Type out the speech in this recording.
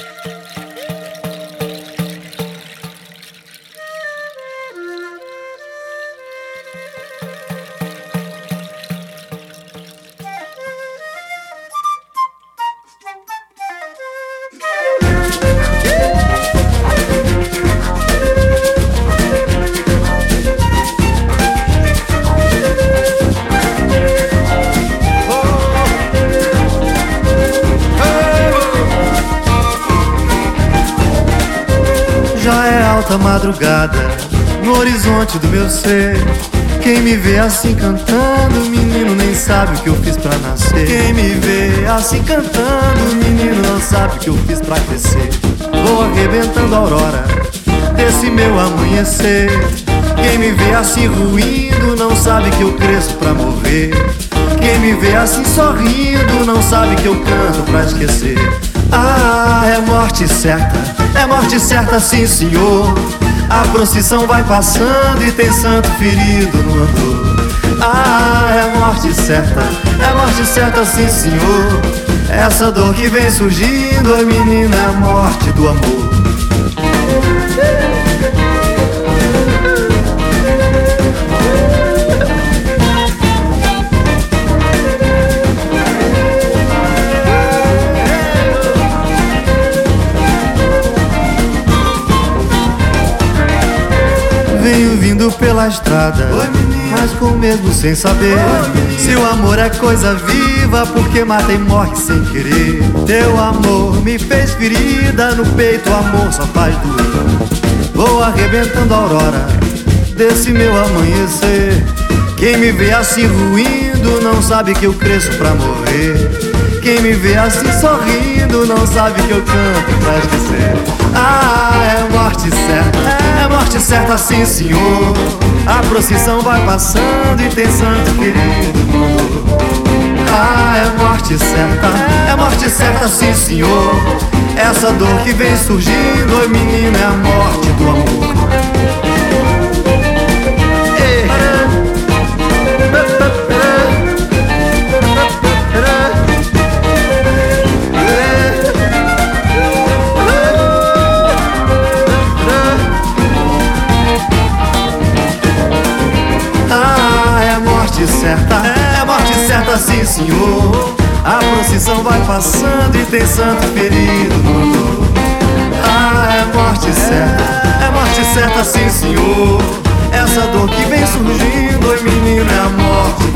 Já é alta madrugada no horizonte do meu ser. Quem me vê assim cantando, menino, nem sabe o que eu fiz pra nascer. Quem me vê assim cantando, menino, não sabe o que eu fiz pra crescer. Vou arrebentando a aurora desse meu amanhecer. Quem me vê assim ruindo, não sabe que eu cresço pra morrer. Quem me vê assim sorrindo, não sabe que eu canto pra esquecer. Ah, é morte certa sim senhor. A procissão vai passando e tem santo ferido no andor. Ah, é morte certa sim senhor. Essa dor que vem surgindo, a menina, é a morte do amor. Venho vindo pela estrada, mas com medo sem saber se o amor é coisa viva, porque mata e morre sem querer. Teu amor me fez ferida no peito, o amor só faz doer. Vou arrebentando a aurora desse meu amanhecer. Quem me vê assim ruindo, não sabe que eu cresço pra morrer. Quem me vê assim sorrindo, não sabe que eu canto pra esquecer. Ah, é morte certa sim senhor. A procissão vai passando e tem santo querido no andor. Ah, é morte certa sim senhor. Essa dor que vem surgindo, oi menina, é a morte do amor. É morte certa sim senhor. A procissão vai passando e tem santo ferido no andor. Ah, é morte certa sim senhor. Essa dor que vem surgindo, oi menino, é a morte